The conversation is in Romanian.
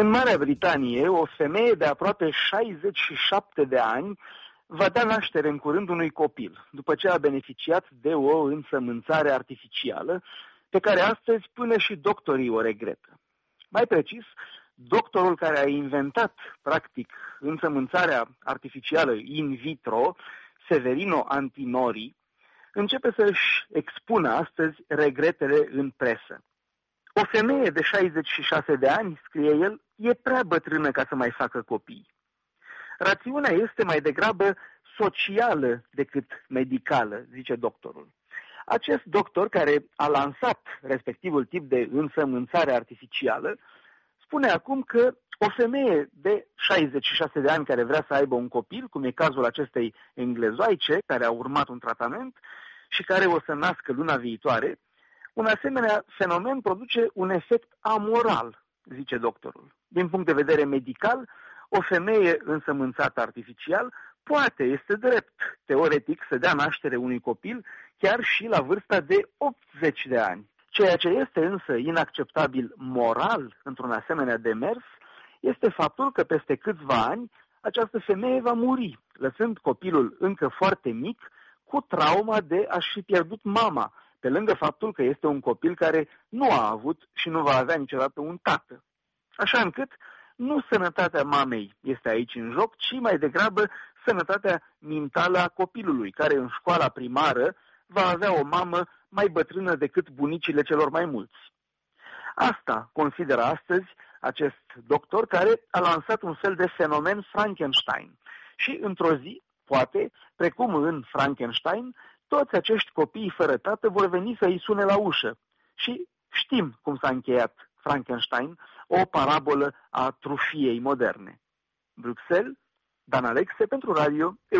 În Marea Britanie, o femeie de aproape 67 de ani va da naștere în curând unui copil, după ce a beneficiat de o însămânțare artificială, pe care astăzi până și doctorii o regretă. Mai precis, doctorul care a inventat, practic, însămânțarea artificială in vitro, Severino Antinori, începe să-și expună astăzi regretele în presă. O femeie de 66 de ani, scrie el, e prea bătrână ca să mai facă copii. Rațiunea este mai degrabă socială decât medicală, zice doctorul. Acest doctor care a lansat respectivul tip de însămânțare artificială spune acum că o femeie de 66 de ani care vrea să aibă un copil, cum e cazul acestei englezoaice care a urmat un tratament și care o să nască luna viitoare, un asemenea fenomen produce un efect amoral, zice doctorul. Din punct de vedere medical, o femeie însămânțată artificial poate, este drept, teoretic, să dea naștere unui copil chiar și la vârsta de 80 de ani. Ceea ce este însă inacceptabil moral într-un asemenea demers este faptul că peste câțiva ani această femeie va muri, lăsând copilul încă foarte mic cu trauma de a-și fi pierdut mama, pe lângă faptul că este un copil care nu a avut și nu va avea niciodată un tată. Așa încât nu sănătatea mamei este aici în joc, ci mai degrabă sănătatea mentală a copilului, care în școala primară va avea o mamă mai bătrână decât bunicile celor mai mulți. Asta consideră astăzi acest doctor care a lansat un fel de fenomen Frankenstein. Și într-o zi, poate, precum în Frankenstein, toți acești copii fără tată vor veni să îi sune la ușă. Și știm cum s-a încheiat Frankenstein, o parabolă a trufiei moderne. Bruxelles, Dan Alexe pentru Radio